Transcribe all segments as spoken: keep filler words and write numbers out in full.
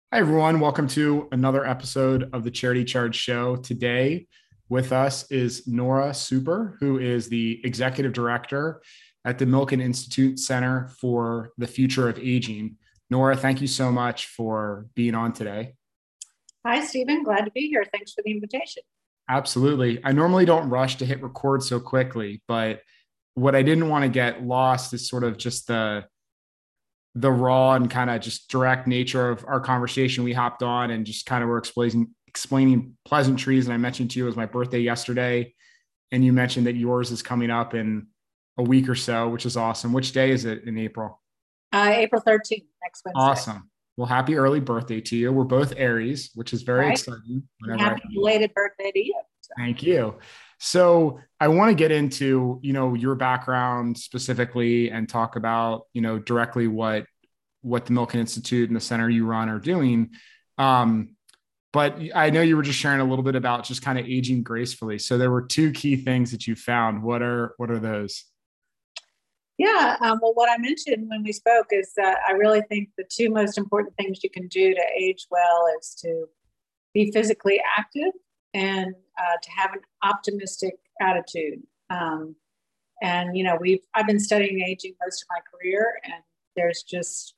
Hi, everyone. Welcome to another episode of the Charity Charge Show. Today, with us is Nora Super, who is the Executive Director at the Milken Institute Center for the Future of Aging. Nora, thank you so much for being on today. Hi, Stephen. Glad to be here. Thanks for the invitation. Absolutely. I normally don't rush to hit record so quickly, but what I didn't want to get lost is sort of just the the raw and kind of just direct nature of our conversation. We hopped on and just kind of were explaining explaining pleasantries. And I mentioned to you it was my birthday yesterday, and you mentioned that yours is coming up in a week or so, which is awesome. Which day is it in April? Uh, April thirteenth, next Wednesday. Awesome. Well, happy early birthday to you. We're both Aries, which is very Right. exciting. And Whenever I happy belated birthday to you. So, Thank you. So I want to get into, you know, your background specifically and talk about, you know, directly what what the Milken Institute and the center you run are doing. Um, but I know you were just sharing a little bit about just kind of aging gracefully. So there were two key things that you found. What are what are those? yeah. Um, well, what I mentioned when we spoke is that I really think the two most important things you can do to age well is to be physically active and uh, to have an optimistic attitude. Um, and you know, we've I've been studying aging most of my career, and there's just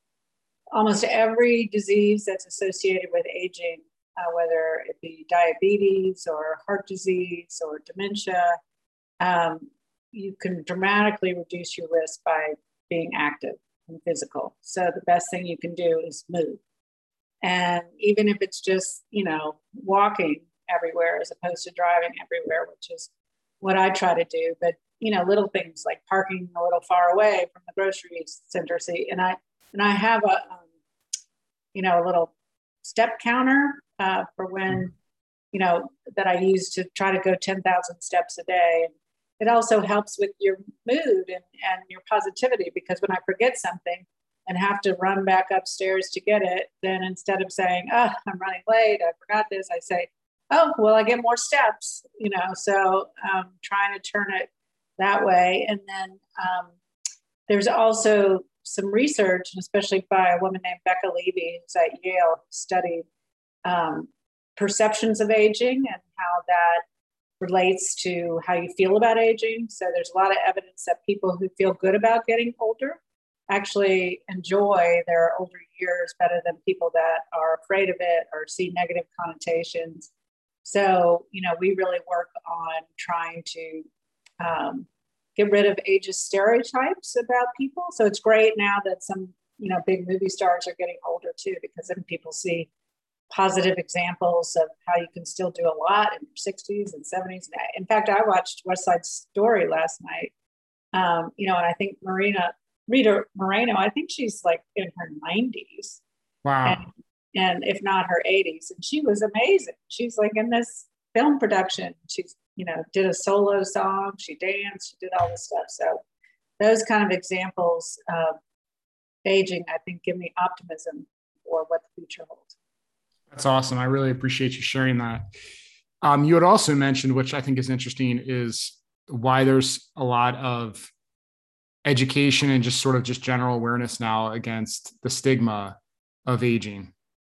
almost every disease that's associated with aging, uh, whether it be diabetes or heart disease or dementia, um, you can dramatically reduce your risk by being active and physical. So the best thing you can do is move. And even if it's just, you know, walking everywhere as opposed to driving everywhere, which is what I try to do. But, you know, little things like parking a little far away from the grocery center. See, and I, and I have a, um, you know, a little step counter uh, for when, you know, that I use to try to go ten thousand steps a day. And it also helps with your mood and, and your positivity, because when I forget something and have to run back upstairs to get it, then instead of saying, oh, I'm running late, I forgot this, I say, oh, well, I get more steps, you know, so um, trying to turn it that way. And then um, there's also some research, and especially by a woman named Becca Levy, who's at Yale, who studied um, perceptions of aging and how that relates to how you feel about aging. So there's a lot of evidence that people who feel good about getting older actually enjoy their older years better than people that are afraid of it or see negative connotations. So, you know, we really work on trying to um, get rid of ageist stereotypes about people. So it's great now that some, you know, big movie stars are getting older too, because then people see positive examples of how you can still do a lot in your sixties and seventies. In fact, I watched West Side Story last night, um, you know, and I think Marina, Rita Moreno, I think she's like in her nineties and, Wow. and if not her eighties. And she was amazing. She's like in this film production. She's, you know, did a solo song, she danced, she did all this stuff. So those kind of examples of aging, I think, give me optimism for what the future holds. That's awesome. I really appreciate you sharing that. Um, you had also mentioned, which I think is interesting, is why there's a lot of education and just sort of just general awareness now against the stigma of aging.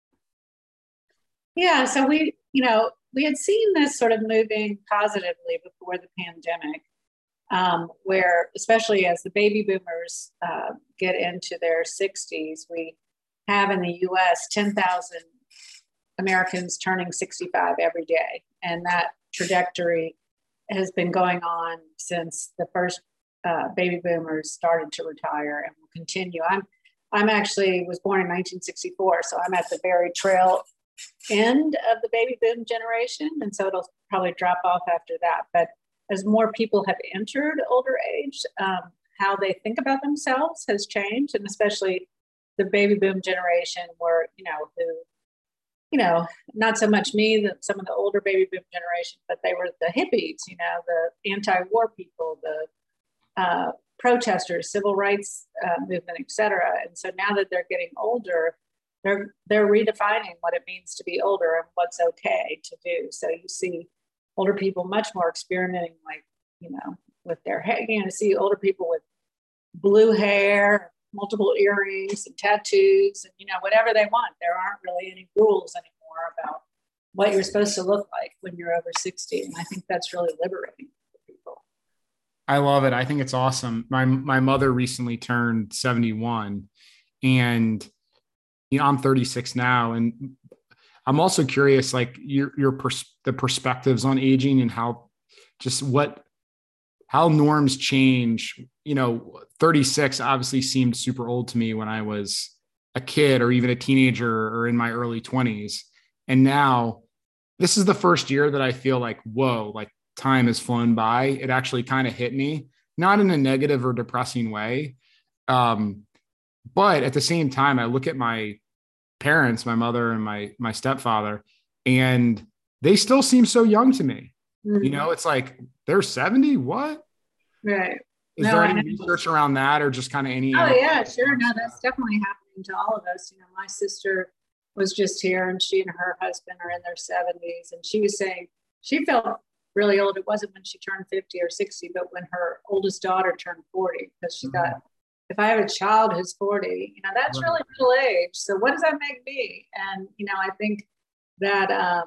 Yeah, so we, you know, we had seen this sort of moving positively before the pandemic, um, where especially as the baby boomers uh, get into their sixties, we have in the U S ten thousand Americans turning sixty-five every day. And that trajectory has been going on since the first uh, baby boomers started to retire and will continue. I'm I'm actually was born in nineteen sixty-four, so I'm at the very trail end of the baby boom generation, and so it'll probably drop off after that. But as more people have entered older age, um, how they think about themselves has changed, and especially the baby boom generation, where you know who you know, not so much me, that some of the older baby boom generation, but they were the hippies, you know, the anti-war people, the uh, protesters, civil rights uh, movement, et cetera. And so now that they're getting older, they're they're redefining what it means to be older and what's okay to do. So you see older people much more experimenting, like you know, with their hair. You know, see older people with blue hair, multiple earrings and tattoos and, you know, whatever they want. There aren't really any rules anymore about what you're supposed to look like when you're over sixty. And I think that's really liberating for people. I love it. I think it's awesome. My, my mother recently turned seventy-one, and, you know, I'm thirty-six now. And I'm also curious, like your, your, pers- the perspectives on aging and how just what, how norms change. You know, thirty-six obviously seemed super old to me when I was a kid or even a teenager or in my early twenties. And now this is the first year that I feel like, whoa, like time has flown by. It actually kind of hit me, not in a negative or depressing way. Um, but at the same time, I look at my parents, my mother and my, my stepfather, and they still seem so young to me. Mm-hmm. You know, it's like they're seventy. What? Right. Is no, there any research around that, or just kind of any? Oh yeah, sure. No, that's definitely happening to all of us. You know, my sister was just here, and she and her husband are in their seventies, and she was saying she felt really old. It wasn't when she turned fifty or sixty, but when her oldest daughter turned forty, because she mm-hmm. thought, if I have a child who's forty, you know, that's right. really middle age. So what does that make me? And, you know, I think that um,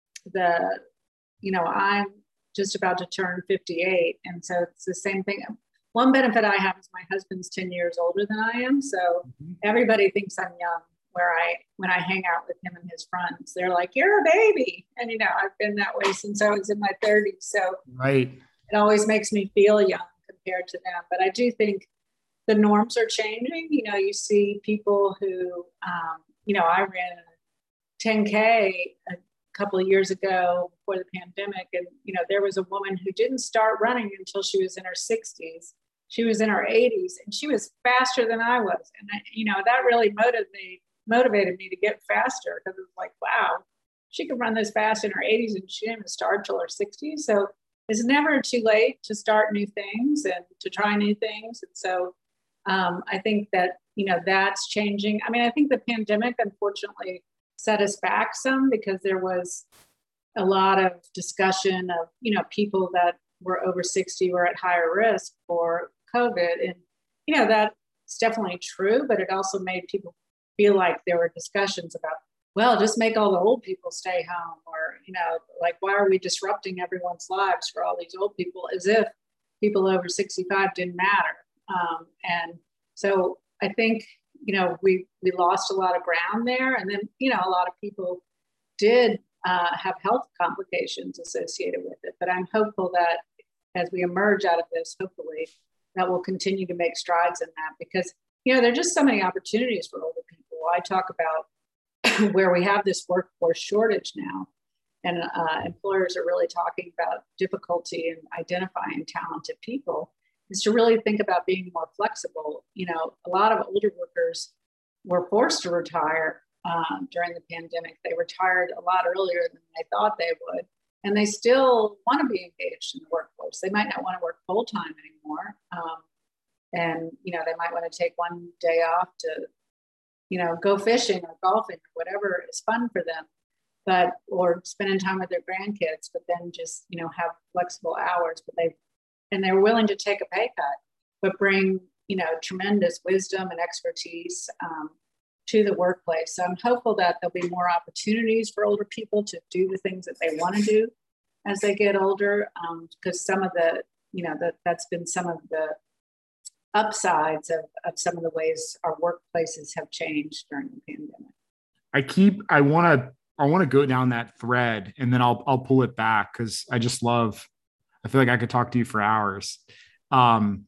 the, you know, I'm just about to turn fifty-eight. And so it's the same thing. One benefit I have is my husband's ten years older than I am. So mm-hmm. everybody thinks I'm young where I, when I hang out with him and his friends, they're like, you're a baby. And, you know, I've been that way since I was in my thirties. So right. it always makes me feel young compared to them. But I do think the norms are changing. You know, you see people who, um, you know, I ran a ten K a couple of years ago before the pandemic. And, you know, there was a woman who didn't start running until she was in her sixties. She was in her eighties, and she was faster than I was. And, I, you know, that really motivated me, motivated me to get faster, because it was like, wow, she could run this fast in her eighties and she didn't even start till her sixties. So it's never too late to start new things and to try new things. And so um, I think that, you know, that's changing. I mean, I think the pandemic, unfortunately, set us back some, because there was a lot of discussion of, you know, people that were over sixty were at higher risk for COVID. And, you know, that's definitely true, but it also made people feel like there were discussions about, well, just make all the old people stay home, or, you know, like, why are we disrupting everyone's lives for all these old people, as if people over sixty-five didn't matter. Um, and so I think, you know, we, we lost a lot of ground there. And then, you know, a lot of people did uh, have health complications associated with it. But I'm hopeful that as we emerge out of this, hopefully that we'll continue to make strides in that, because, you know, there are just so many opportunities for older people. I talk about where we have this workforce shortage now, and uh, employers are really talking about difficulty in identifying talented people, is to really think about being more flexible. You know, a lot of older workers were forced to retire um, during the pandemic. They retired a lot earlier than they thought they would, and they still want to be engaged in the workforce. They might not want to work full time anymore. Um, and, you know, they might want to take one day off to, you know, go fishing or golfing or whatever is fun for them, but, or spending time with their grandkids, but then just, you know, have flexible hours. But they, and they're willing to take a pay cut, but bring, you know, tremendous wisdom and expertise um, to the workplace. So I'm hopeful that there'll be more opportunities for older people to do the things that they want to do as they get older, um, because some of the, you know, that that's been some of the upsides of, of some of the ways our workplaces have changed during the pandemic. I keep, I want to, I want to go down that thread, and then I'll, I'll pull it back, because I just love, I feel like I could talk to you for hours. Um,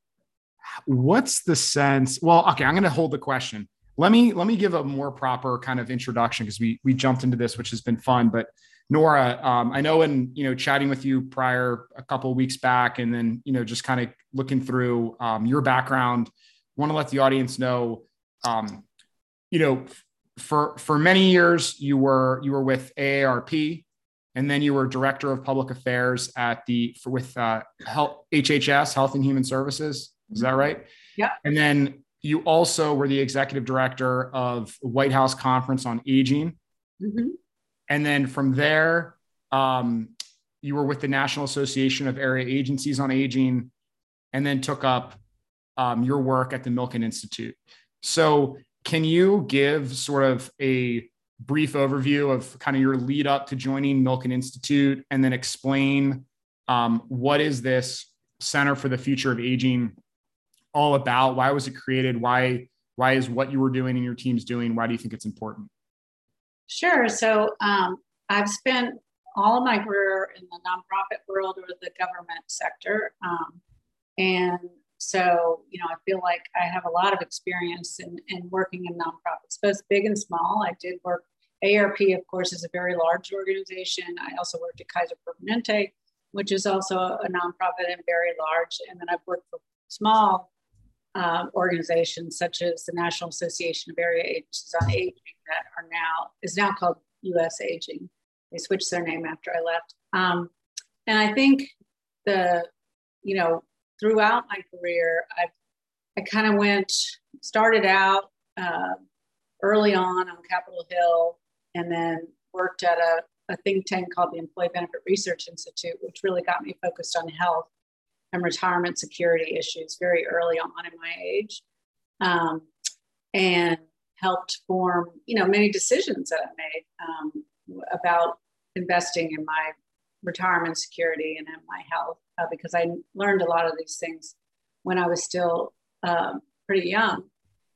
what's the sense? Well, okay, I'm going to hold the question. Let me, let me give a more proper kind of introduction, because we, we jumped into this, which has been fun. But Nora, um, I know in, you know, chatting with you prior a couple of weeks back, and then, you know, just kind of looking through um, your background, want to let the audience know, um, you know, for, for many years, you were, you were with A A R P, and then you were director of public affairs at the, for, with uh, Health, H H S, Health and Human Services. Is that right? Yeah. And then you also were the executive director of White House Conference on Aging. Mm-hmm. And then from there, um, you were with the National Association of Area Agencies on Aging, and then took up um, your work at the Milken Institute. So can you give sort of a brief overview of kind of your lead up to joining Milken Institute, and then explain um, what is this Center for the Future of Aging all about? Why was it created? Why, why is what you were doing and your team's doing, why do you think it's important? Sure. So um, I've spent all of my career in the nonprofit world or the government sector. Um, and so, you know, I feel like I have a lot of experience in, in working in nonprofits, both big and small. I did work, A R P, of course, is a very large organization. I also worked at Kaiser Permanente, which is also a nonprofit and very large. And then I've worked for small uh, organizations such as the National Association of Area Agencies on Aging that are now, is now called U S Aging. They switched their name after I left. Um, and I think the, you know, throughout my career, I've, I kind of went, started out uh, early on on Capitol Hill, and then worked at a, a think tank called the Employee Benefit Research Institute, which really got me focused on health and retirement security issues very early on in my age, um, and helped form, you know, many decisions that I made um, about investing in my retirement security and in my health, uh, because I learned a lot of these things when I was still um, pretty young.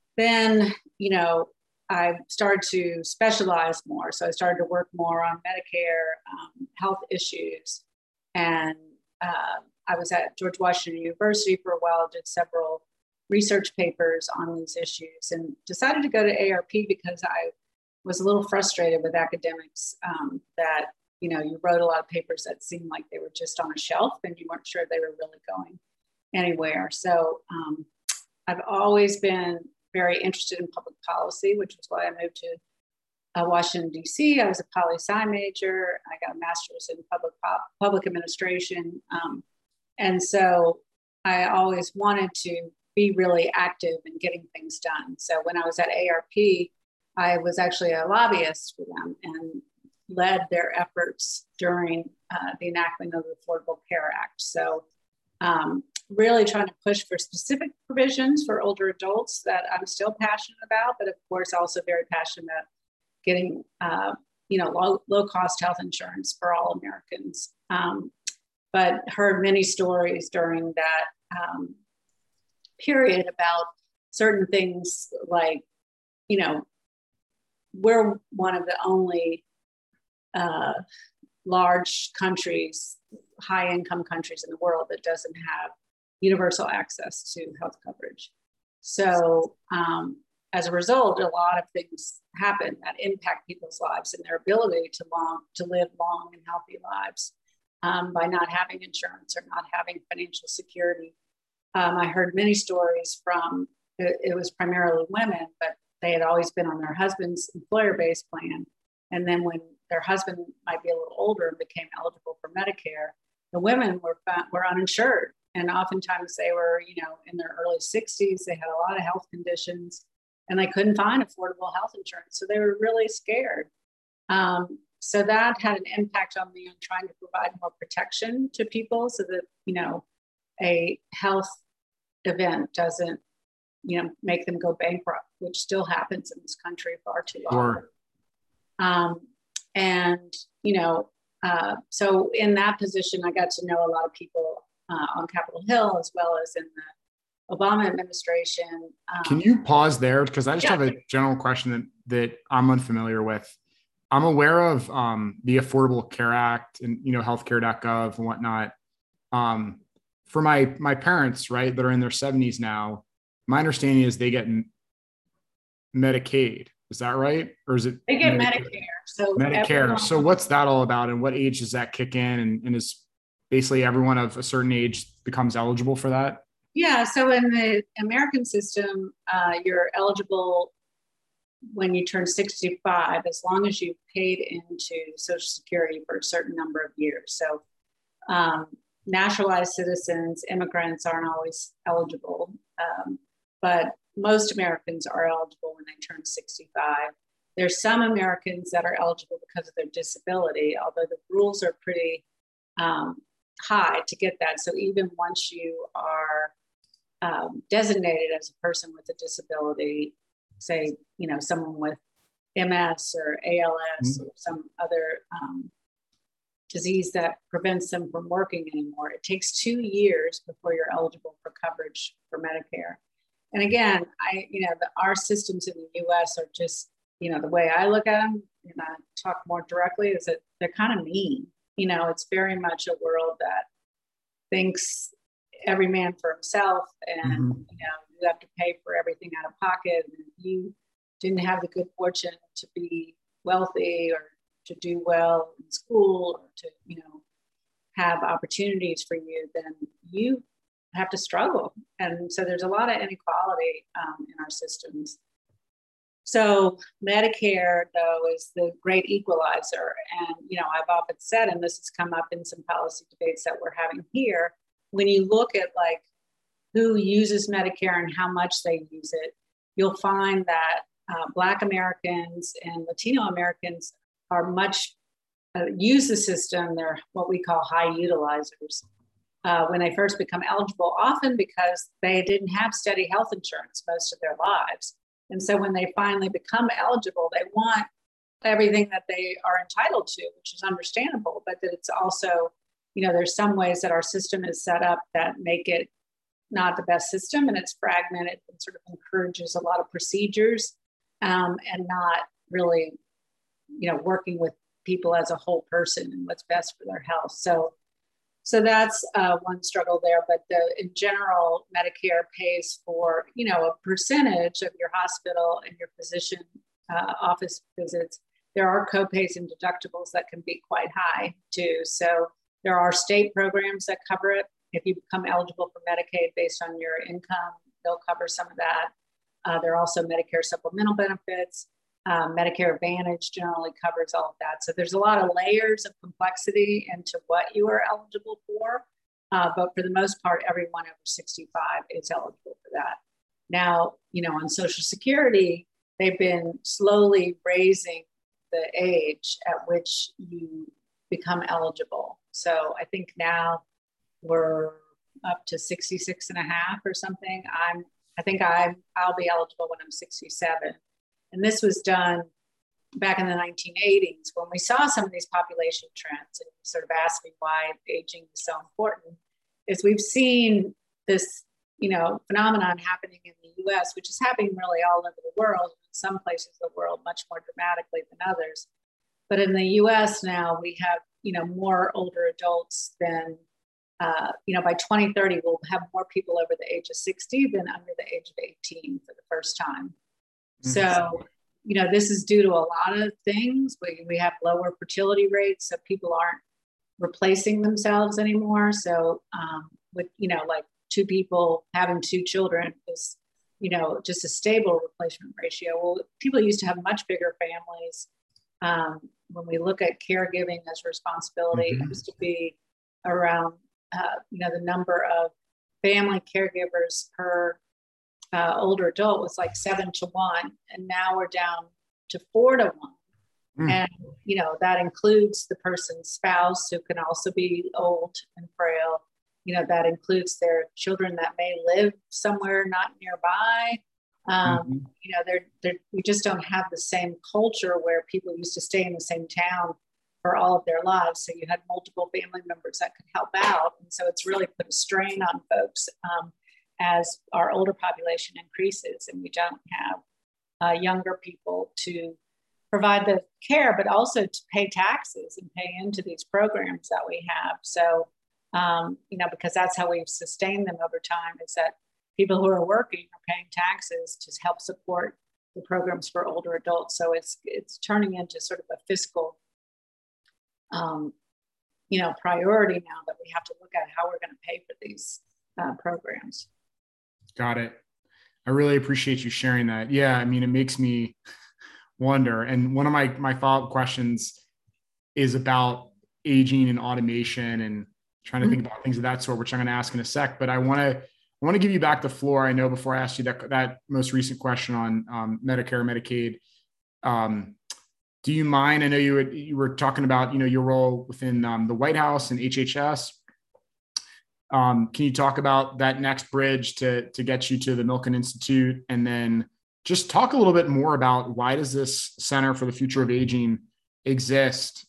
Then, you know, I started to specialize more. So I started to work more on Medicare, um, health issues. And uh, I was at George Washington University for a while, did several research papers on these issues, and decided to go to A R P because I was a little frustrated with academics um, that, you know, you wrote a lot of papers that seemed like they were just on a shelf and you weren't sure they were really going anywhere. So um, I've always been very interested in public policy, which was why I moved to uh, Washington, D C. I was a poli-sci major. I got a master's in public public administration. Um, and so I always wanted to be really active in getting things done. So when I was at A R P, I was actually a lobbyist for them and led their efforts during uh, the enactment of the Affordable Care Act. So um, really trying to push for specific provisions for older adults that I'm still passionate about, but of course also very passionate about getting uh, you know, low, low cost health insurance for all Americans. Um, but heard many stories during that um, period about certain things like, you know, we're one of the only uh, large countries, high income countries in the world that doesn't have universal access to health coverage. So um, as a result, a lot of things happen that impact people's lives and their ability to long to live long and healthy lives um, by not having insurance or not having financial security. Um, I heard many stories from, it, it was primarily women, but they had always been on their husband's employer-based plan. And then when their husband might be a little older and became eligible for Medicare, the women were were uninsured. And oftentimes they were, you know, in their early sixties, they had a lot of health conditions and they couldn't find affordable health insurance. So they were really scared. Um, so that had an impact on me on trying to provide more protection to people so that, you know, a health event doesn't, you know, make them go bankrupt, which still happens in this country far too often. Sure. Um, and, you know, uh, so in that position, I got to know a lot of people uh, on Capitol Hill, as well as in the Obama administration. Um, Can you pause there? Because I just yeah. have a general question that, that I'm unfamiliar with. I'm aware of um, the Affordable Care Act and, you know, healthcare dot gov and whatnot. Um, for my, my parents, right, that are in their seventies now, my understanding is they get Medicaid. Is that right? Or is it? They get Medicare. Medicare. So Medicare. everyone, so what's that all about? And what age does that kick in? And, and is basically everyone of a certain age becomes eligible for that? Yeah. So in the American system, uh, you're eligible when you turn sixty-five, as long as you've paid into Social Security for a certain number of years. So um, naturalized citizens, immigrants aren't always eligible, um, but most Americans are eligible when they turn sixty-five. There's some Americans that are eligible because of their disability, although the rules are pretty um, high to get that. So even once you are um, designated as a person with a disability, say, you know, someone with M S or A L S mm-hmm. or some other um, disease that prevents them from working anymore. It takes two years before you're eligible for coverage for Medicare. And again, I, you know, the, our systems in the U S are just, you know, the way I look at them, and I talk more directly, is that they're kind of mean. You know, it's very much a world that thinks every man for himself, and, mm-hmm. you know, you have to pay for everything out of pocket. And if you didn't have the good fortune to be wealthy or to do well in school, or to, you know, have opportunities for you, then you have to struggle. And so there's a lot of inequality um, in our systems. So Medicare, though, is the great equalizer. And, you know, I've often said, and this has come up in some policy debates that we're having here, when you look at like who uses Medicare and how much they use it, you'll find that uh, Black Americans and Latino Americans are much, uh, use the system. They're what we call high utilizers uh, when they first become eligible, often because they didn't have steady health insurance most of their lives. And so when they finally become eligible, they want everything that they are entitled to, which is understandable, but that it's also, you know, there's some ways that our system is set up that make it not the best system, and it's fragmented and sort of encourages a lot of procedures um, and not really, you know, working with people as a whole person and what's best for their health. So, so that's uh, one struggle there. But the, in general, Medicare pays for, you know, a percentage of your hospital and your physician uh, office visits. There are copays and deductibles that can be quite high too. So there are state programs that cover it. If you become eligible for Medicaid based on your income, they'll cover some of that. Uh, there are also Medicare supplemental benefits. Um, Medicare Advantage generally covers all of that. So there's a lot of layers of complexity into what you are eligible for. Uh, but for the most part, everyone over sixty-five is eligible for that. Now, you know, on Social Security, they've been slowly raising the age at which you become eligible. So I think now we're up to sixty-six and a half or something. I'm, I think I'm, I'll be eligible when I'm sixty-seven. And this was done back in the nineteen eighties when we saw some of these population trends, and sort of asked me why aging is so important. Is we've seen this, you know, phenomenon happening in the U S, which is happening really all over the world, in some places of the world much more dramatically than others. But in the U S now, we have, you know, more older adults than, uh, you know, by twenty thirty, we'll have more people over the age of sixty than under the age of eighteen for the first time. Mm-hmm. So, you know, this is due to a lot of things. We, we have lower fertility rates, so people aren't replacing themselves anymore. So um, with, you know, like two people having two children is, you know, just a stable replacement ratio. Well, people used to have much bigger families. Um, when we look at caregiving as responsibility, mm-hmm. it used to be around, uh, you know, the number of family caregivers per uh, older adult was like seven to one. And now we're down to four to one. Mm. And, you know, that includes the person's spouse, who can also be old and frail. You know, that includes their children that may live somewhere not nearby. Um, mm-hmm. You know, they're, they're, we just don't have the same culture where people used to stay in the same town for all of their lives. So you had multiple family members that could help out. And so it's really put a strain on folks um, as our older population increases, and we don't have uh, younger people to provide the care, but also to pay taxes and pay into these programs that we have. So, um, you know, because that's how we've sustained them over time, is that people who are working are paying taxes to help support the programs for older adults. So it's it's turning into sort of a fiscal, um, you know, priority now that we have to look at how we're going to pay for these uh, programs. Got it. I really appreciate you sharing that. Yeah, I mean, it makes me wonder. And one of my my follow-up questions is about aging and automation and trying to mm-hmm. think about things of that sort, which I'm going to ask in a sec. But I want to I want to give you back the floor. I know before I asked you that, that most recent question on um, Medicare, Medicaid, um, do you mind? I know you were, you were talking about, you know, your role within um, the White House and H H S. Um, can you talk about that next bridge to, to get you to the Milken Institute? And then just talk a little bit more about why does this Center for the Future of Aging exist?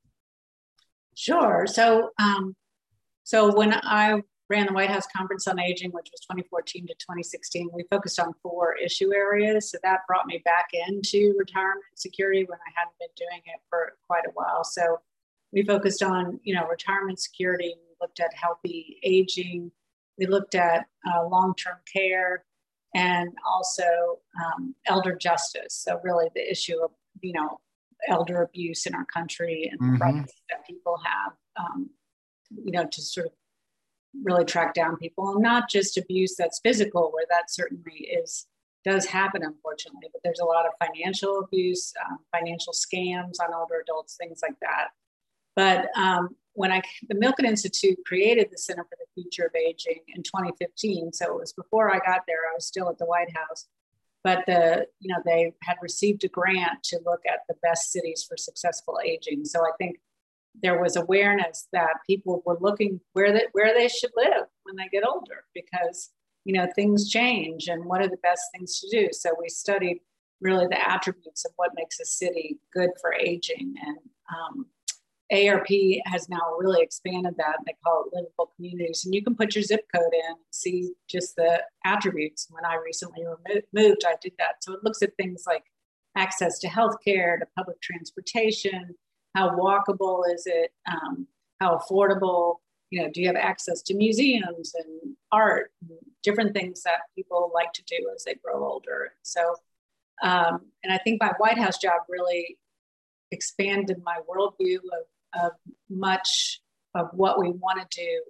Sure. So, um, so when I ran the White House Conference on Aging, which was twenty fourteen to twenty sixteen, we focused on four issue areas. So that brought me back into retirement security when I hadn't been doing it for quite a while. So we focused on, you know, retirement security. We looked at healthy aging. We looked at uh, long-term care, and also um, elder justice. So really the issue of, you know, elder abuse in our country and mm-hmm. the rights that people have, um, you know, to sort of really track down people, and not just abuse that's physical, where that certainly is, does happen, unfortunately, but there's a lot of financial abuse, um, financial scams on older adults, things like that. But um, when I, the Milken Institute created the Center for the Future of Aging in twenty fifteen, so it was before I got there. I was still at the White House, but the, you know, they had received a grant to look at the best cities for successful aging. So I think there was awareness that people were looking where they, where they should live when they get older, because, you know, things change and what are the best things to do. So we studied really the attributes of what makes a city good for aging. And um, A A R P has now really expanded that. They call it livable communities. And you can put your zip code in and see just the attributes. When I recently moved, I did that. So it looks at things like access to healthcare, to public transportation, how walkable is it, um, how affordable, you know, do you have access to museums and art, and different things that people like to do as they grow older. So, um, and I think my White House job really expanded my worldview of, of much of what we want to do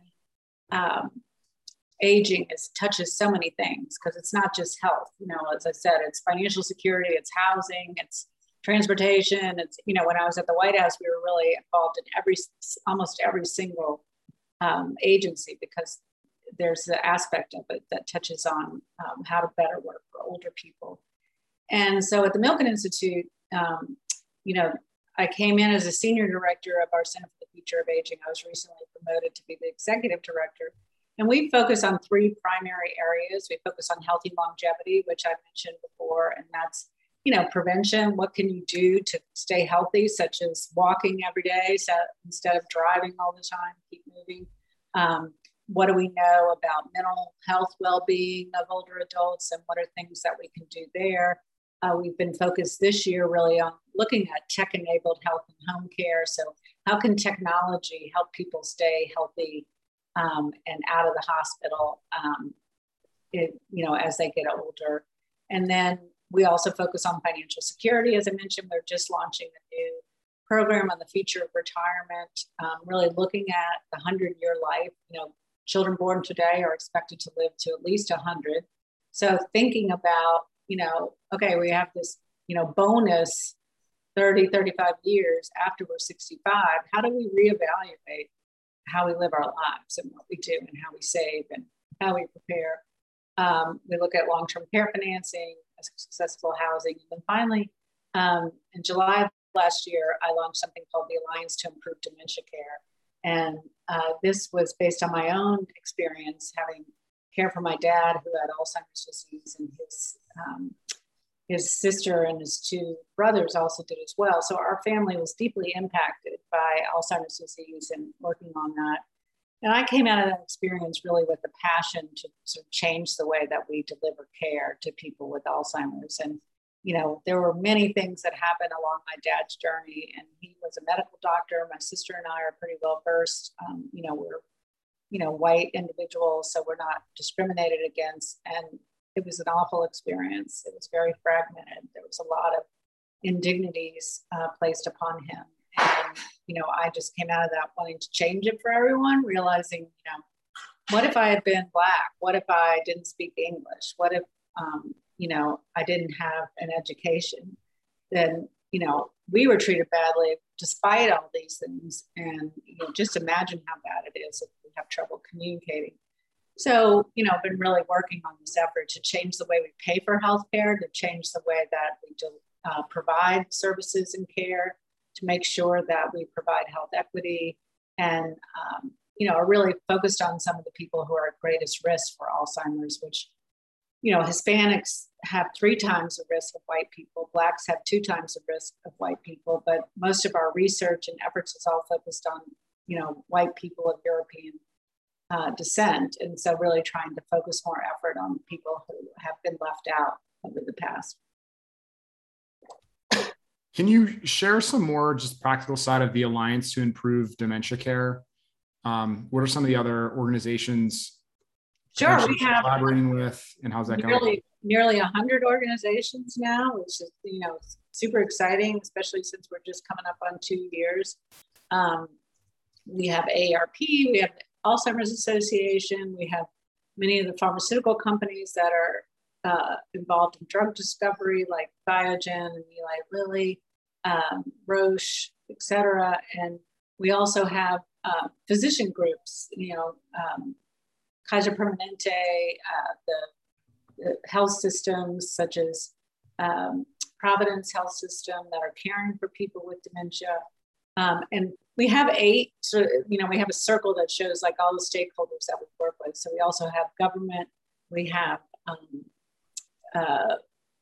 in um, aging. Is touches so many things, because it's not just health. You know, as I said, it's financial security, it's housing, it's transportation. It's, you know, when I was at the White House, we were really involved in every, almost every single um, agency, because there's the aspect of it that touches on um, how to better work for older people. And so at the Milken Institute, um, you know, I came in as a senior director of our Center for the Future of Aging. I was recently promoted to be the executive director. And we focus on three primary areas. We focus on healthy longevity, which I mentioned before, and that's, you know, prevention. What can you do to stay healthy, such as walking every day so instead of driving all the time, keep moving. Um, what do we know about mental health well-being of older adults, and what are things that we can do there? Uh, we've been focused this year really on looking at tech-enabled health and home care. So how can technology help people stay healthy um, and out of the hospital, um, it, you know, as they get older? And then we also focus on financial security. As I mentioned, we're just launching a new program on the future of retirement, um, really looking at the hundred-year life. You know, children born today are expected to live to at least one hundred. So thinking about, you know, okay, we have this, you know, bonus thirty, thirty-five years after we're sixty-five. How do we reevaluate how we live our lives and what we do and how we save and how we prepare? Um, we look at long-term care financing, successful housing. And then finally, um, in July of last year, I launched something called the Alliance to Improve Dementia Care. And uh, this was based on my own experience having care for my dad, who had Alzheimer's disease, and his, um, his sister and his two brothers also did as well. So our family was deeply impacted by Alzheimer's disease and working on that. And I came out of that experience really with a passion to sort of change the way that we deliver care to people with Alzheimer's. And, you know, there were many things that happened along my dad's journey. And he was a medical doctor. My sister and I are pretty well versed. Um, you know, we're, you know, white individuals, so we're not discriminated against. And it was an awful experience. It was very fragmented. There was a lot of indignities uh, placed upon him. And, you know, I just came out of that wanting to change it for everyone, realizing, you know, what if I had been Black? What if I didn't speak English? What if, um, you know, I didn't have an education? Then, you know, we were treated badly despite all these things. And, you know, just imagine how bad it is if we have trouble communicating. So, you know, I've been really working on this effort to change the way we pay for healthcare, to change the way that we do, uh, provide services and care, to make sure that we provide health equity and, um, you know, are really focused on some of the people who are at greatest risk for Alzheimer's, which, you know, Hispanics have three times the risk of white people. Blacks have two times the risk of white people. But most of our research and efforts is all focused on, you know, white people of European uh, descent. And so really trying to focus more effort on people who have been left out over the past. Can you share some more just practical side of the Alliance to Improve Dementia Care? Um, what are some of the other organizations Sure, we have collaborating with, and how's that nearly, going? Nearly a hundred organizations now, which is, you know, super exciting, especially since we're just coming up on two years. Um, we have A A R P, we have Alzheimer's Association, we have many of the pharmaceutical companies that are uh, involved in drug discovery, like Biogen and Eli Lilly, um, Roche, et cetera. And we also have uh, physician groups, you know, um, Kaiser Permanente, uh, the, the health systems such as um, Providence Health System that are caring for people with dementia. Um, and we have eight, so, you know, we have a circle that shows like all the stakeholders that we work with. So we also have government, we have um, uh,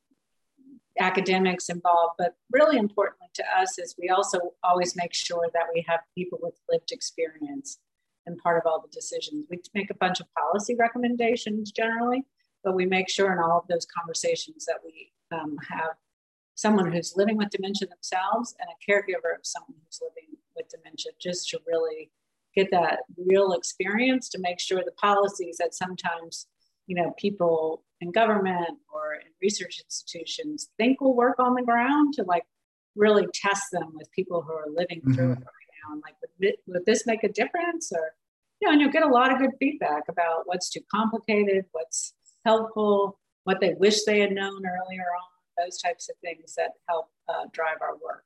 academics involved, but really importantly to us is we also always make sure that we have people with lived experience and part of all the decisions. We make a bunch of policy recommendations generally, but we make sure in all of those conversations that we um, have someone who's living with dementia themselves and a caregiver of someone who's living with dementia, just to really get that real experience to make sure the policies that sometimes, you know, people in government or in research institutions think will work on the ground, to like really test them with people who are living mm-hmm. through it. And like, would, would this make a difference? Or, you know, and you'll get a lot of good feedback about what's too complicated, what's helpful, what they wish they had known earlier on, those types of things that help uh, drive our work.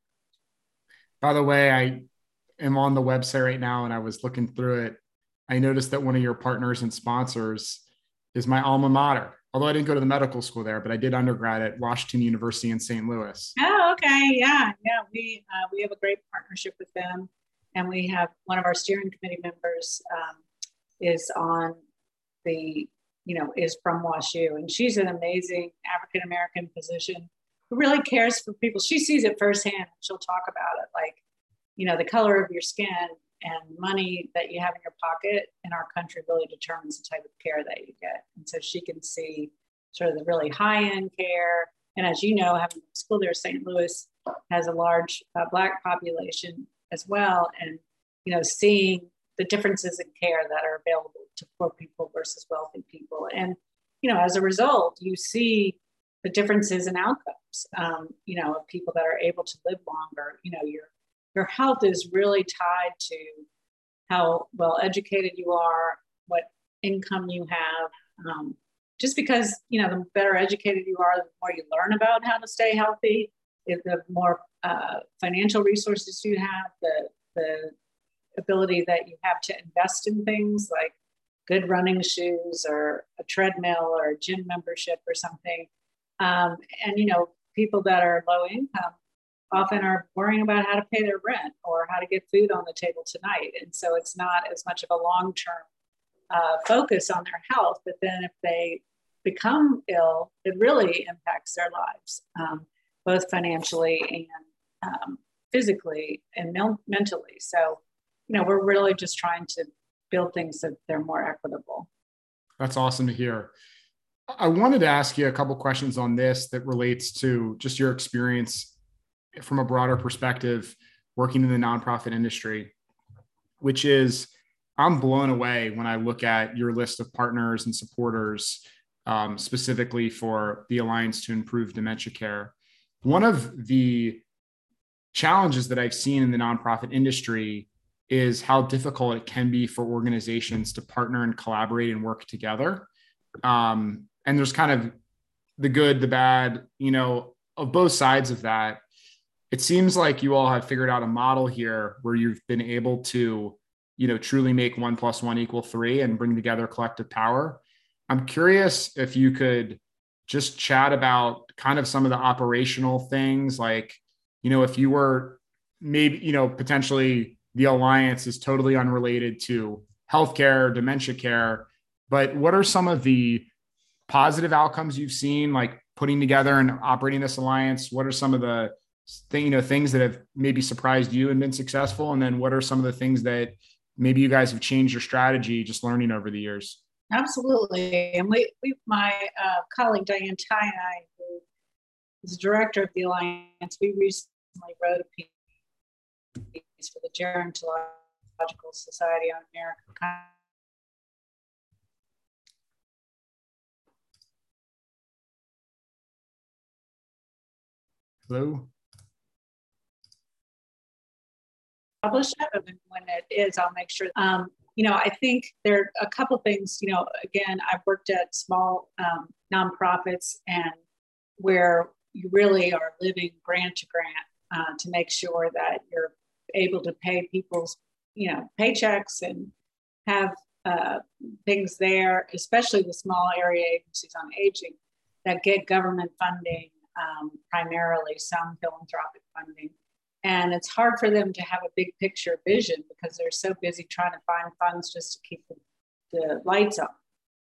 By the way, I am on the website right now and I was looking through it. I noticed that one of your partners and sponsors is my alma mater. Although I didn't go to the medical school there, but I did undergrad at Washington University in Saint Louis. Oh, okay. Yeah. Yeah. We, uh, we have a great partnership with them. And we have one of our steering committee members um, is on the, you know, is from WashU. And she's an amazing African-American physician who really cares for people. She sees it firsthand. She'll talk about it like, you know, the color of your skin and money that you have in your pocket in our country really determines the type of care that you get. And so she can see sort of the really high-end care. And as you know, having school there, Saint Louis has a large uh, Black population as well. And, you know, seeing the differences in care that are available to poor people versus wealthy people. And, you know, as a result, you see the differences in outcomes, um, you know, of people that are able to live longer. You know, your Your health is really tied to how well educated you are, what income you have. Um, just because, you know, the better educated you are, the more you learn about how to stay healthy, the more uh, financial resources you have, the, the ability that you have to invest in things like good running shoes or a treadmill or a gym membership or something. Um, and, you know, people that are low income often are worrying about how to pay their rent or how to get food on the table tonight. And so it's not as much of a long-term uh, focus on their health, but then if they become ill, it really impacts their lives, um, both financially and um, physically and mel- mentally. So, you know, we're really just trying to build things so that they're more equitable. That's awesome to hear. I wanted to ask you a couple questions on this that relates to just your experience from a broader perspective, working in the nonprofit industry, which is, I'm blown away when I look at your list of partners and supporters, um, specifically for the Alliance to Improve Dementia Care. One of the challenges that I've seen in the nonprofit industry is how difficult it can be for organizations to partner and collaborate and work together. Um, and there's kind of the good, the bad, you know, of both sides of that. It seems like you all have figured out a model here where you've been able to, you know, truly make one plus one equal three and bring together collective power. I'm curious if you could just chat about kind of some of the operational things, like, you know, if you were maybe, you know, potentially the Alliance is totally unrelated to healthcare, dementia care. But what are some of the positive outcomes you've seen, like putting together and operating this alliance? What are some of the thing, you know, things that have maybe surprised you and been successful? And then what are some of the things that maybe you guys have changed your strategy just learning over the years? Absolutely. And we, we my uh, colleague Diane Tai and I, who is director of the Alliance, we recently wrote a piece for the Gerontological Society on American. Hello? Publish it, and when it is, I'll make sure. Um, you know, I think there are a couple things. You know, again, I've worked at small um, nonprofits, and where you really are living grant to grant uh, to make sure that you're able to pay people's, you know, paychecks and have uh, things there, especially the small area agencies on aging that get government funding, um, primarily some philanthropic funding. And it's hard for them to have a big picture vision because they're so busy trying to find funds just to keep the, the lights on.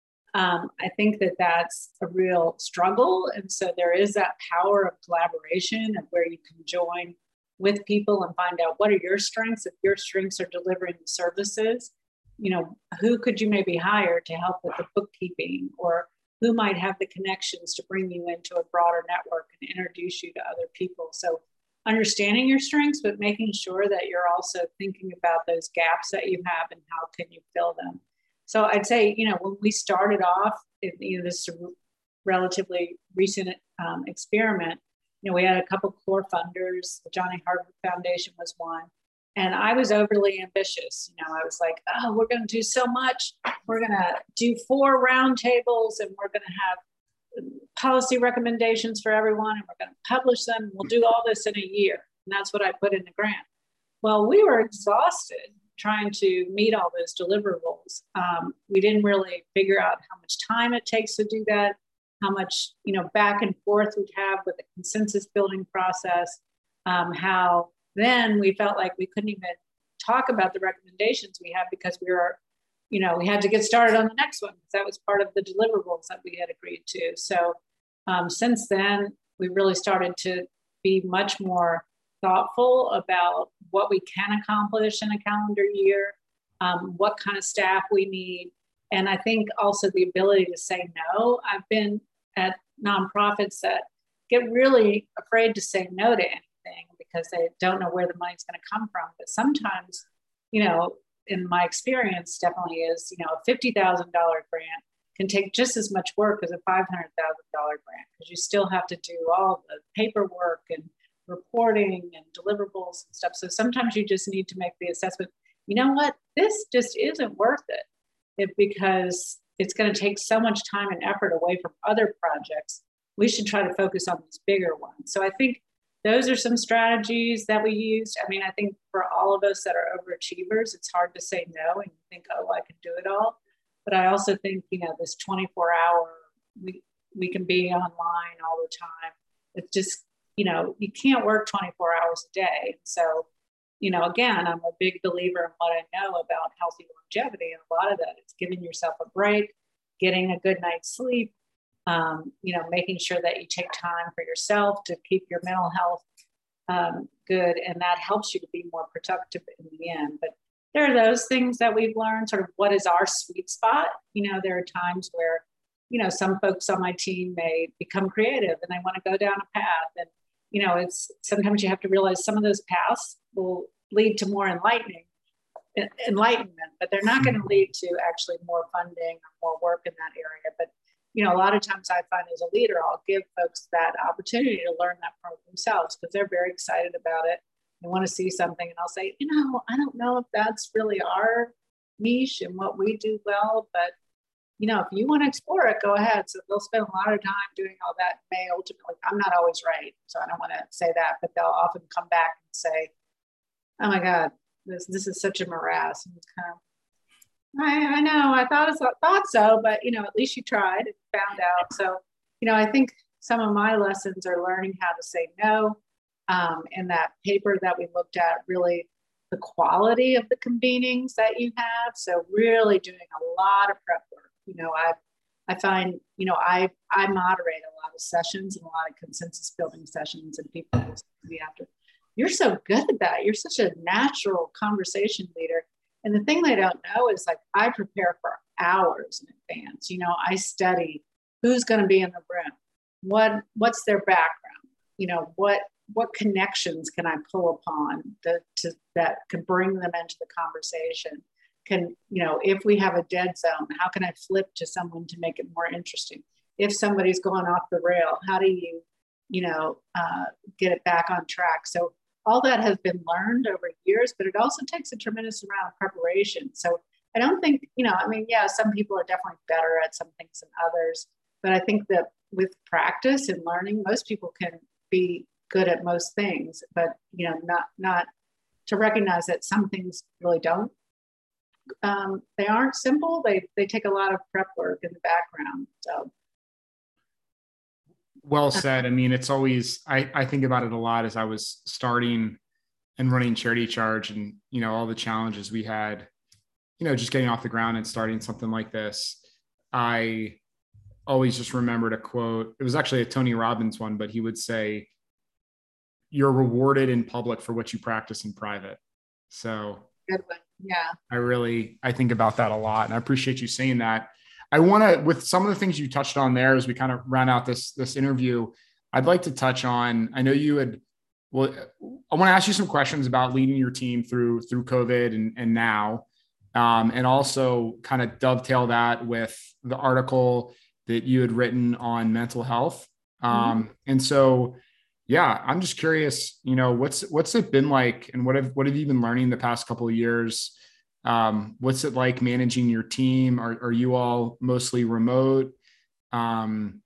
Um, I think that that's a real struggle. And so there is that power of collaboration of where you can join with people and find out what are your strengths. If your strengths are delivering the services, you know, who could you maybe hire to help with the bookkeeping, or who might have the connections to bring you into a broader network and introduce you to other people. So understanding your strengths, but making sure that you're also thinking about those gaps that you have and how can you fill them. So I'd say, you know, when we started off, in, you know, this relatively recent um, experiment, you know, we had a couple core funders. The Johnny Harvard Foundation was one. And I was overly ambitious. You know, I was like, oh, we're going to do so much. We're going to do four roundtables, and we're going to have policy recommendations for everyone, and we're going to publish them. We'll do all this in a year. And that's what I put in the grant. Well, we were exhausted trying to meet all those deliverables. Um, we didn't really figure out how much time it takes to do that, how much, you know, back and forth we'd have with the consensus building process, um, how then we felt like we couldn't even talk about the recommendations we had because we were, you know, we had to get started on the next one because that was part of the deliverables that we had agreed to. So um, since then, we really started to be much more thoughtful about what we can accomplish in a calendar year, um, what kind of staff we need. And I think also the ability to say no. I've been at nonprofits that get really afraid to say no to anything because they don't know where the money's going to come from. But sometimes, you know, in my experience, definitely is, you know, a fifty thousand dollars grant can take just as much work as a five hundred thousand dollars grant because you still have to do all the paperwork and reporting and deliverables and stuff. So sometimes you just need to make the assessment, you know what, this just isn't worth it, it because it's going to take so much time and effort away from other projects. We should try to focus on these bigger ones. So I think those are some strategies that we used. I mean, I think for all of us that are overachievers, it's hard to say no and think, oh, I can do it all. But I also think, you know, this twenty-four hour, we, we can be online all the time. It's just, you know, you can't work twenty-four hours a day. So, you know, again, I'm a big believer in what I know about healthy longevity. And a lot of that is giving yourself a break, getting a good night's sleep, um, you know, making sure that you take time for yourself to keep your mental health um, good. And that helps you to be more productive in the end. But there are those things that we've learned, sort of what is our sweet spot. You know, there are times where, you know, some folks on my team may become creative and they want to go down a path. And, you know, it's sometimes you have to realize some of those paths will lead to more enlightening enlightenment, but they're not going to lead to actually more funding or more work in that area. But, you know, a lot of times I find as a leader, I'll give folks that opportunity to learn that from themselves because they're very excited about it. They want to see something. And I'll say, you know, I don't know if that's really our niche and what we do well, but, you know, if you want to explore it, go ahead. So they'll spend a lot of time doing all that. May ultimately, I'm not always right, so I don't want to say that, but they'll often come back and say, oh my God, this this is such a morass. And it's kind of, I, I know, I thought, I thought so, but, you know, at least you tried and found out. So, you know, I think some of my lessons are learning how to say no. Um, and that paper that we looked at really the quality of the convenings that you have. So really doing a lot of prep work. You know, I I find, you know, I I moderate a lot of sessions and a lot of consensus building sessions, and people will say to me after, "You're so good at that. You're such a natural conversation leader." And the thing they don't know is, like, I prepare for hours in advance. You know, I study who's going to be in the room, what what's their background, you know, what what connections can I pull upon that to, that can bring them into the conversation. Can, you know, if we have a dead zone, how can I flip to someone to make it more interesting? If somebody's going off the rail, how do you, you know, uh, get it back on track? So all that has been learned over years, but it also takes a tremendous amount of preparation. So I don't think, you know, I mean, yeah, some people are definitely better at some things than others, but I think that with practice and learning, most people can be good at most things, but, you know, not, not to recognize that some things really don't. Um, they aren't simple. They they take a lot of prep work in the background. So, well said. I mean, it's always, I, I think about it a lot as I was starting and running Charity Charge, and, you know, all the challenges we had, you know, just getting off the ground and starting something like this. I always just remembered a quote. It was actually a Tony Robbins one, but he would say, "You're rewarded in public for what you practice in private." So good one. Yeah. I really, I think about that a lot, and I appreciate you saying that. I want to, with some of the things you touched on there, as we kind of round out this, this interview, I'd like to touch on, I know you had, well, I want to ask you some questions about leading your team through, through COVID and, and now, um, and also kind of dovetail that with the article that you had written on mental health. Um, mm-hmm. And so, yeah, I'm just curious, you know, what's, what's it been like, and what have, what have you been learning the past couple of years? Um, what's it like managing your team? Are, are you all mostly remote? Um,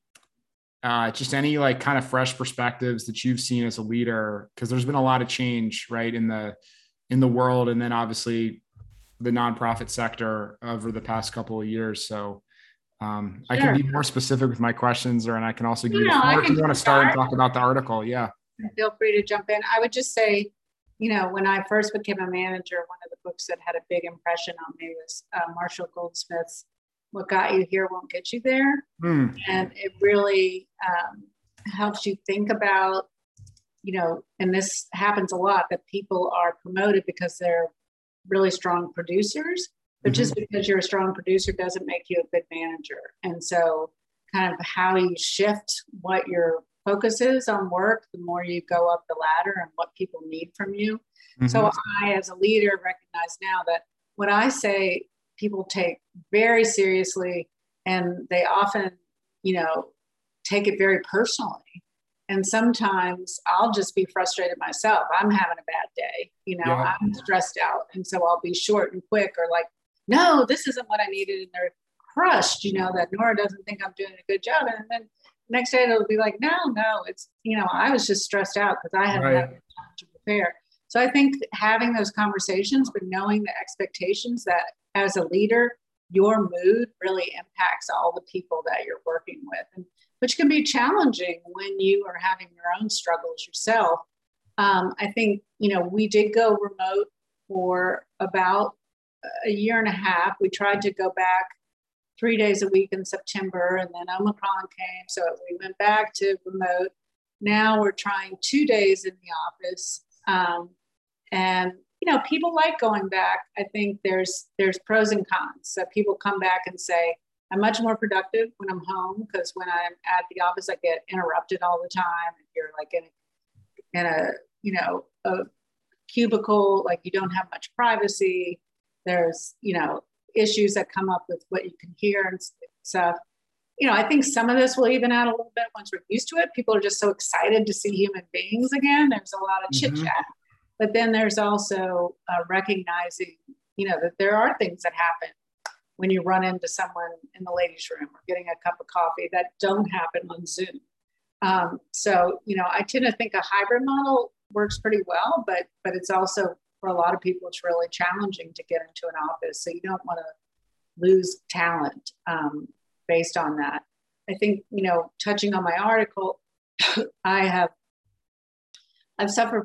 uh, just any like kind of fresh perspectives that you've seen as a leader, because there's been a lot of change, right, in the, in the world. And then obviously the nonprofit sector over the past couple of years. So Um, sure. I can be more specific with my questions, or, and I can also give you the floor if you want to start and talk about the article. Yeah. Feel free to jump in. I would just say, you know, when I first became a manager, one of the books that had a big impression on me was uh, Marshall Goldsmith's "What Got You Here Won't Get You There." Hmm. And it really um, helps you think about, you know, and this happens a lot, that people are promoted because they're really strong producers. But just because you're a strong producer doesn't make you a good manager. And so kind of how you shift what your focus is on work, the more you go up the ladder and what people need from you. Mm-hmm. So I, as a leader, recognize now that what I say, people take very seriously, and they often, you know, take it very personally. And sometimes I'll just be frustrated myself. I'm having a bad day, you know, yeah. I'm stressed out. And so I'll be short and quick, or like, "No, this isn't what I needed." And they're crushed, you know, that Nora doesn't think I'm doing a good job. And then next day it'll be like, no, no, it's, you know, I was just stressed out because I hadn't right. had time to prepare. So I think having those conversations, but knowing the expectations that as a leader, your mood really impacts all the people that you're working with, and which can be challenging when you are having your own struggles yourself. Um, I think, you know, we did go remote for about a year and a half. We tried to go back three days a week in September, and then Omicron came, so we went back to remote. Now we're trying two days in the office, um, and you know, people like going back. I think there's there's pros and cons. So people come back and say, "I'm much more productive when I'm home, because when I'm at the office, I get interrupted all the time. You're like in a, in a you know a cubicle, like you don't have much privacy. There's, you know, issues that come up with what you can hear and stuff. You know, I think some of this will even out a little bit once we're used to it. People are just so excited to see human beings again. There's a lot of chit chat. Mm-hmm. But then there's also uh, recognizing, you know, that there are things that happen when you run into someone in the ladies' room or getting a cup of coffee that don't happen on Zoom. Um, so, you know, I tend to think a hybrid model works pretty well, but but it's also, for a lot of people, it's really challenging to get into an office. So you don't want to lose talent um, based on that. I think, you know, touching on my article, I have, I've suffered for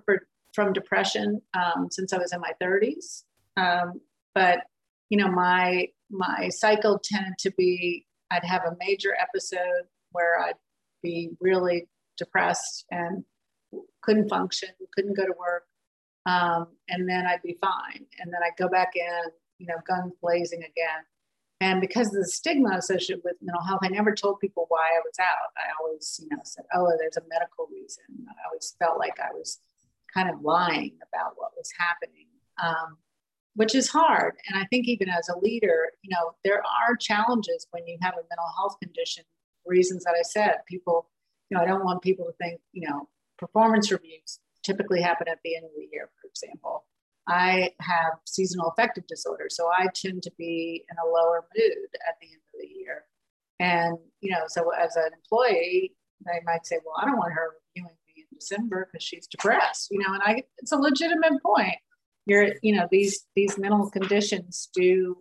from depression um, since I was in my thirties. Um, but, you know, my, my cycle tended to be, I'd have a major episode where I'd be really depressed and couldn't function, couldn't go to work. Um, and then I'd be fine. And then I'd go back in, you know, guns blazing again. And because of the stigma associated with mental health, I never told people why I was out. I always, you know, said, oh, there's a medical reason. I always felt like I was kind of lying about what was happening, um, which is hard. And I think even as a leader, you know, there are challenges when you have a mental health condition, reasons that I said. People, you know, I don't want people to think, you know, performance reviews typically happen at the end of the year, for example. I have seasonal affective disorder, so I tend to be in a lower mood at the end of the year. And, you know, so as an employee, they might say, well, I don't want her reviewing me in December because she's depressed, you know, and I, it's a legitimate point. You're, you know, these, these mental conditions do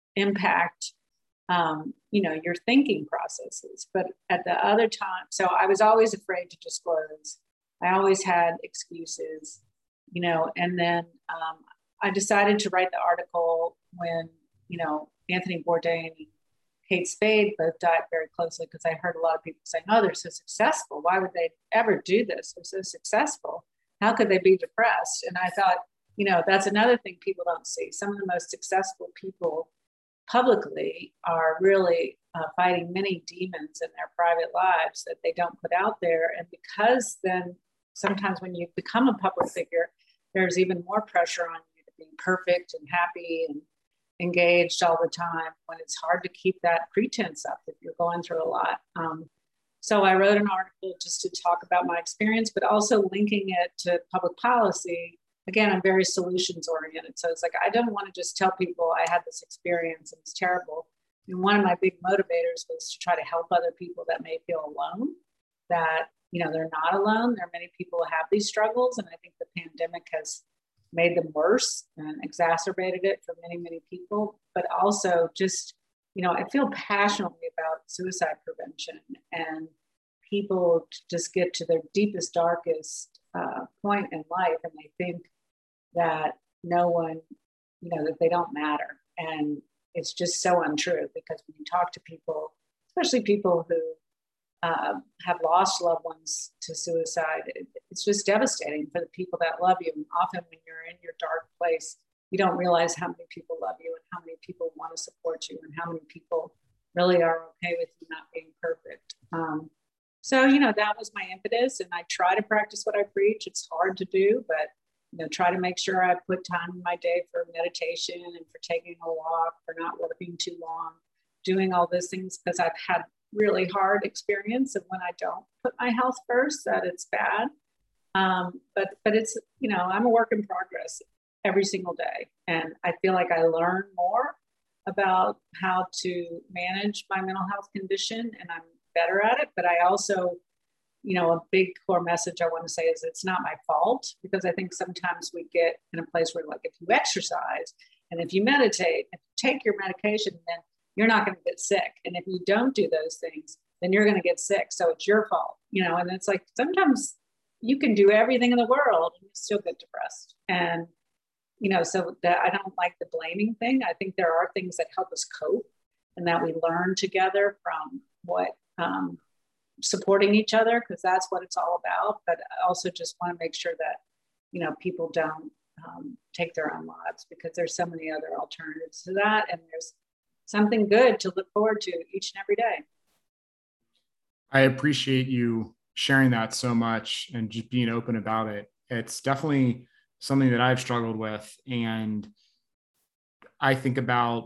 impact, um, you know, your thinking processes. But at the other time, so I was always afraid to disclose. I always had excuses. You know, and then um, I decided to write the article when, you know, Anthony Bourdain and Kate Spade both died very closely, because I heard a lot of people saying, oh, they're so successful. Why would they ever do this? They're so successful. How could they be depressed? And I thought, you know, that's another thing people don't see. Some of the most successful people publicly are really uh, fighting many demons in their private lives that they don't put out there. And because then sometimes when you become a public figure, there's even more pressure on you to be perfect and happy and engaged all the time, when it's hard to keep that pretense up if you're going through a lot. Um, so I wrote an article just to talk about my experience, but also linking it to public policy. Again, I'm very solutions oriented. So it's like, I don't want to just tell people I had this experience and it's terrible. And one of my big motivators was to try to help other people that may feel alone, that you know, they're not alone. There are many people who have these struggles. And I think the pandemic has made them worse and exacerbated it for many, many people. But also just, you know, I feel passionately about suicide prevention, and people just get to their deepest, darkest uh, point in life, and they think that no one, you know, that they don't matter. And it's just so untrue, because when you talk to people, especially people who Uh, have lost loved ones to suicide, it, it's just devastating for the people that love you. And often when you're in your dark place, you don't realize how many people love you and how many people want to support you and how many people really are okay with you not being perfect. Um, so, you know, that was my impetus, and I try to practice what I preach. It's hard to do, but, you know, try to make sure I put time in my day for meditation and for taking a walk, for not working too long, doing all those things, because I've had really hard experience of when I don't put my health first, that it's bad. Um, but, but it's, you know, I'm a work in progress every single day. And I feel like I learn more about how to manage my mental health condition, and I'm better at it. But I also, you know, a big core message I want to say is it's not my fault, because I think sometimes we get in a place where, like, if you exercise and if you meditate, if you take your medication, then you're not going to get sick. And if you don't do those things, then you're going to get sick. So it's your fault, you know? And it's like, sometimes you can do everything in the world and you still get depressed. And, you know, so that I don't like the blaming thing. I think there are things that help us cope and that we learn together from what, um, supporting each other, because that's what it's all about. But I also just want to make sure that, you know, people don't um, take their own lives, because there's so many other alternatives to that. And there's something good to look forward to each and every day. I appreciate you sharing that so much and just being open about it. It's definitely something that I've struggled with. And I think about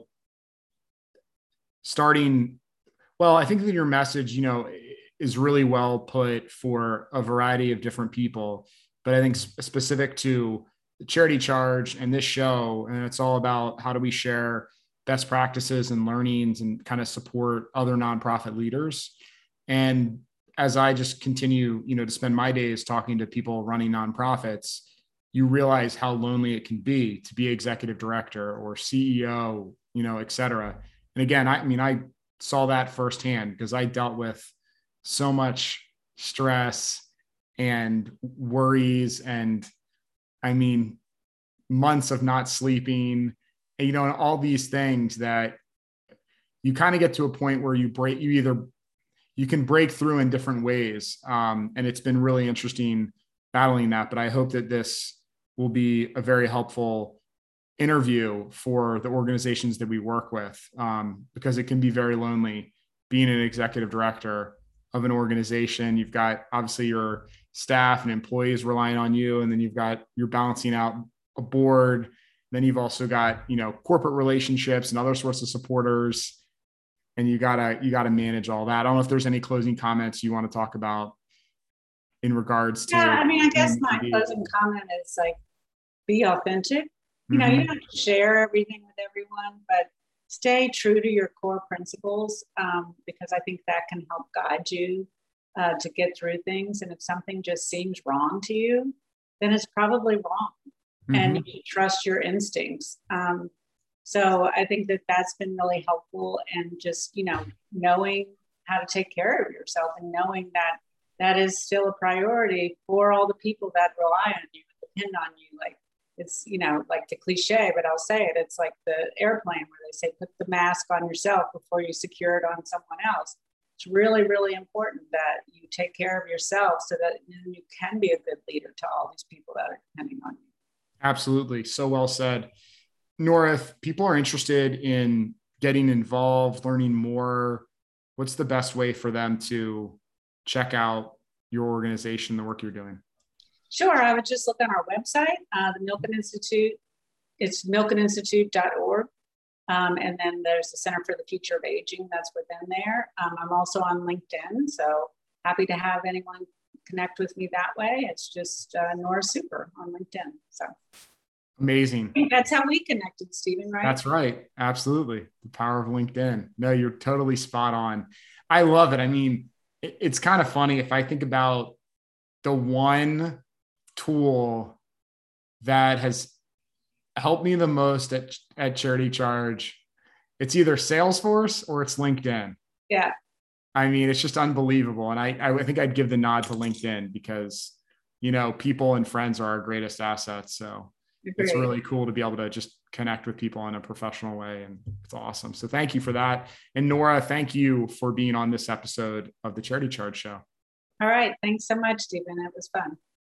starting, well, I think that your message, you know, is really well put for a variety of different people, but I think specific to the Charity Charge and this show, and it's all about how do we share best practices and learnings and kind of support other nonprofit leaders. And as I just continue, you know, to spend my days talking to people running nonprofits, you realize how lonely it can be to be executive director or C E O, you know, et cetera. And again, I, I mean, I saw that firsthand because I dealt with so much stress and worries and I mean, months of not sleeping, and, you know, and all these things that you kind of get to a point where you break, you either, you can break through in different ways. Um, and it's been really interesting battling that, but I hope that this will be a very helpful interview for the organizations that we work with, um, because it can be very lonely being an executive director of an organization. You've got obviously your staff and employees relying on you, and then you've got, you're balancing out a board. Then you've also got, you know, corporate relationships and other sorts of supporters, and you gotta, you gotta manage all that. I don't know if there's any closing comments you want to talk about in regards to. Yeah, I mean, I guess my closing comment is like, be authentic. You know, Mm-hmm. you don't have to share everything with everyone, but stay true to your core principles, um, because I think that can help guide you uh, to get through things. And if something just seems wrong to you, then it's probably wrong. Mm-hmm. And you trust your instincts. Um, so I think that that's been really helpful. And just, you know, knowing how to take care of yourself and knowing that that is still a priority for all the people that rely on you, depend on you. Like, it's, you know, like the cliche, but I'll say it. It's like the airplane where they say, put the mask on yourself before you secure it on someone else. It's really, really important that you take care of yourself so that you can be a good leader to all these people that are depending on you. Absolutely. So well said. Nora, if people are interested in getting involved, learning more, what's the best way for them to check out your organization, the work you're doing? Sure. I would just look on our website, uh, the Milken Institute. It's milken institute dot org. Um, and then there's the Center for the Future of Aging that's within there. Um, I'm also on LinkedIn, so happy to have anyone connect with me that way. It's just uh, Nora Super on LinkedIn. So amazing. That's how we connected, Stephen, right? That's right. Absolutely. The power of LinkedIn. No, you're totally spot on. I love it. I mean, it, it's kind of funny if I think about the one tool that has helped me the most at, at Charity Charge, it's either Salesforce or it's LinkedIn. Yeah. I mean, it's just unbelievable. And I, I think I'd give the nod to LinkedIn because, you know, people and friends are our greatest assets. So Agreed. It's really cool to be able to just connect with people in a professional way. And it's awesome. So thank you for that. And Nora, thank you for being on this episode of the Charity Charge Show. All right. Thanks so much, Stephen. It was fun.